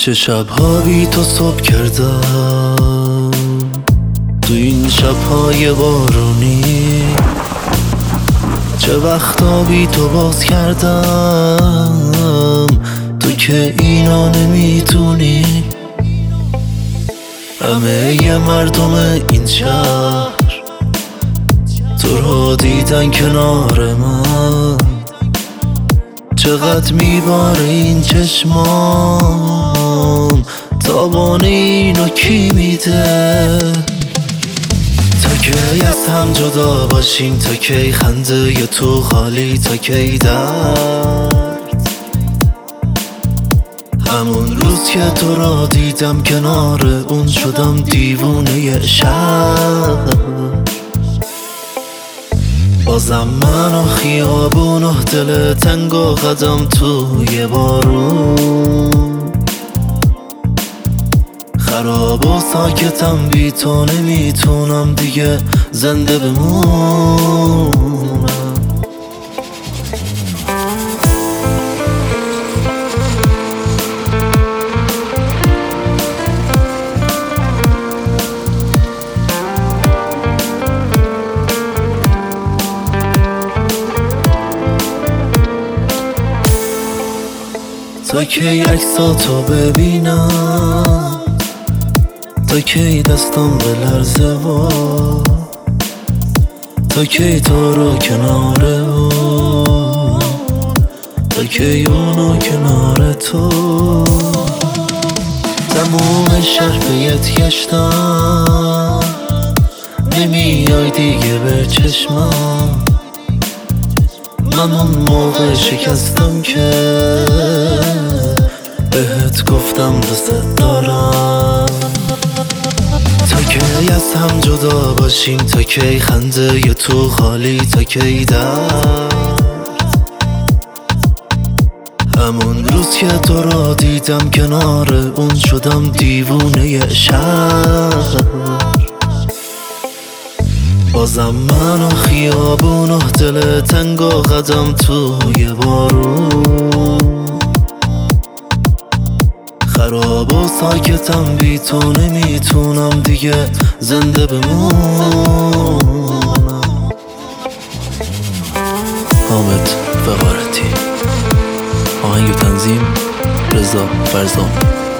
چه شبها بی تو صبح کردم، تو این شبهای بارونی چه وقتا بی تو باز کردم، تو که اینا نمیتونی. همه ی مردم این شهر تو رو دیدن کنار من، چقدر میباره این چشمام، تابان اینو کی میده؟ تا کی از هم جدا باشیم، تا کی خنده ی تو خالی، تا کی درد. همون روز که تو را دیدم کنار اون شدم دیوونه شهر. بازم من و خیابون و دل تنگ و قدم توی بارون، خراب و ساکتم بی تو نمیتونم دیگه زنده بمونم. تا کی عکساتو ببینم، تا کی دستم بلرزه و تا کی تو رو کنار اون، تا کی اونو کنار تو. تموم شهر بهت گشتم، نمیای دیگه به چشمم. من اون موقع شکستم که بهت گفتم دوست دارم. تا کی از هم جدا باشیم، تا کی خنده ی تو خالی، تا کی درد. همون روز که تو را دیدم کنار اون شدم دیوونه شهر. بازم من و خیابون و دل تنگ و قدم توی بارون، خراب و ساکتم بی تو نمیتونم دیگه زنده بمونم. حامد فقارتی، آهنگ و تنظیم رضا فرزان.